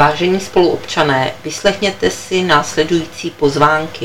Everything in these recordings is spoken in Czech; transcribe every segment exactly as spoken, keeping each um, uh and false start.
Vážení spoluobčané, vyslechněte si následující pozvánky.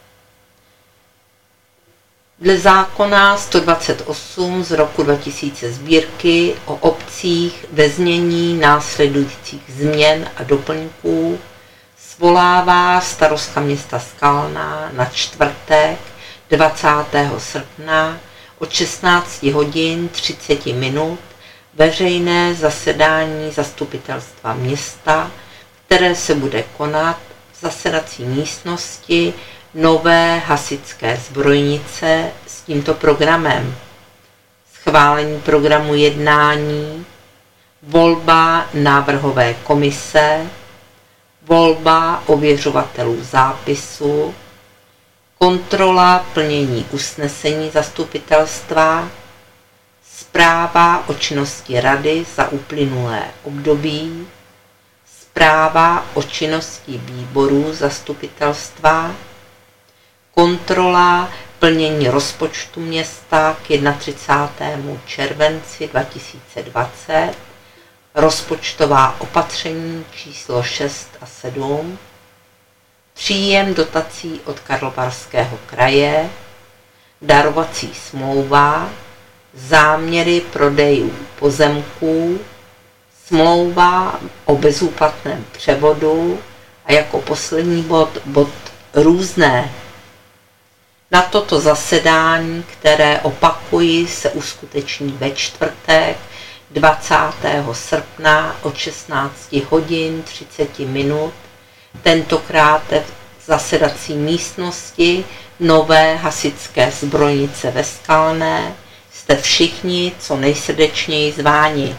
Dle zákona sto dvacet osm z roku dva tisíce sbírky o obcích ve znění následujících změn a doplňků svolává starostka města Skalná na čtvrtek dvacátého srpna od šestnácti hodin třicet minut veřejné zasedání zastupitelstva města, které se bude konat v zasedací místnosti Nové hasičské zbrojnice s tímto programem: schválení programu jednání, volba návrhové komise, volba ověřovatelů zápisu, kontrola plnění usnesení zastupitelstva, zpráva o činnosti rady za uplynulé období, zpráva o činnosti výborů zastupitelstva, kontrola plnění rozpočtu města k třicátému prvnímu červenci dva tisíce dvacet, rozpočtová opatření číslo šest a sedm, příjem dotací od Karlovarského kraje, darovací smlouva, záměry prodejů pozemků, smlouva o bezúplatném převodu a jako poslední bod, bod různé. Na toto zasedání, které opakuji, se uskuteční ve čtvrtek dvacátého srpna od šestnácti hodin třicet minut, tentokrát v zasedací místnosti Nové hasičské zbrojnice ve Skalné, jste všichni co nejsrdečněji zváni.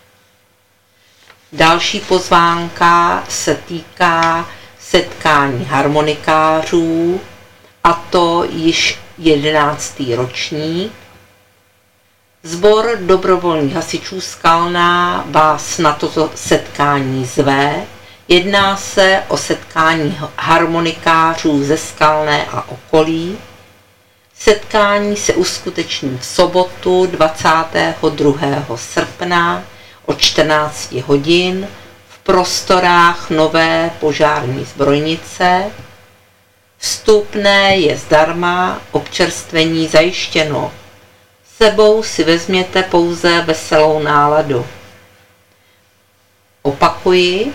Další pozvánka se týká setkání harmonikářů, a to již jedenáctý ročník. Sbor dobrovolných hasičů Skalná vás na toto setkání zve. Jedná se o setkání harmonikářů ze Skalné a okolí. Setkání se uskuteční v sobotu dvacátého druhého srpna od čtrnácti hodin v prostorách Nové požární zbrojnice. Vstupné je zdarma, občerstvení zajištěno. Sebou si vezměte pouze veselou náladu. Opakuji,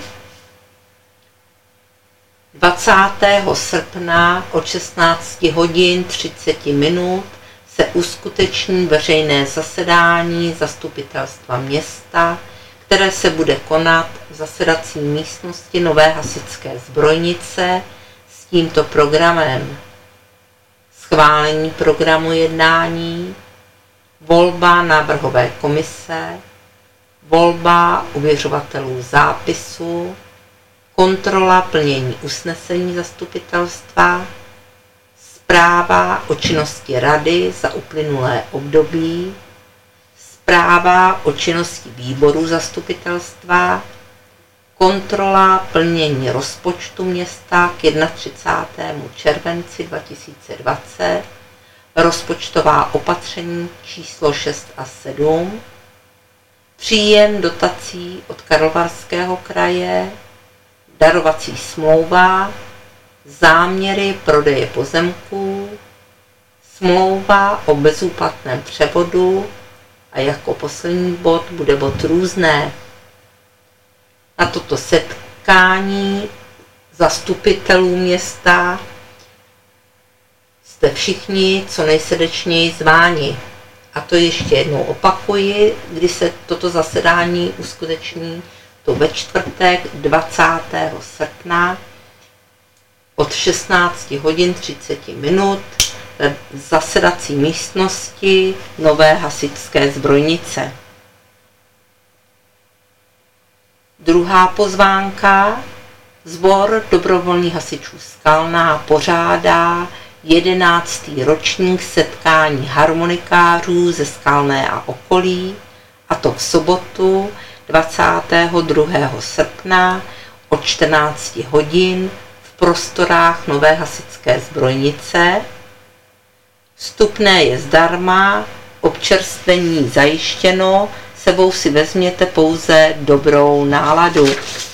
dvacátého srpna od šestnácti hodin třicet minut se uskuteční veřejné zasedání zastupitelstva města, které se bude konat v zasedací místnosti Nové hasičské zbrojnice s tímto programem: schválení programu jednání, volba návrhové komise, volba ověřovatelů zápisu, kontrola plnění usnesení zastupitelstva, zpráva o činnosti rady za uplynulé období, zpráva o činnosti výboru zastupitelstva, kontrola plnění rozpočtu města k třicátému prvnímu červenci dva tisíce dvacet, rozpočtová opatření číslo šest a sedm, příjem dotací od Karlovarského kraje, darovací smlouva, záměry prodeje pozemků, smlouva o bezúplatném převodu a jako poslední bod bude bod různé. Na toto setkání zastupitelů města jste všichni co nejsrdečněji zváni. A to ještě jednou opakuji, kdy se toto zasedání uskuteční, to ve čtvrtek dvacátého srpna od šestnácti hodin třicet minut v zasedací místnosti Nové hasičské zbrojnice. Druhá pozvánka: sbor dobrovolných hasičů Skalná pořádá jedenáctý ročník setkání harmonikářů ze Skalné a okolí, a to v sobotu dvacátého druhého srpna od čtrnácti hodin v prostorách Nové hasičské zbrojnice. Vstupné je zdarma, občerstvení zajištěno, sebou si vezměte pouze dobrou náladu.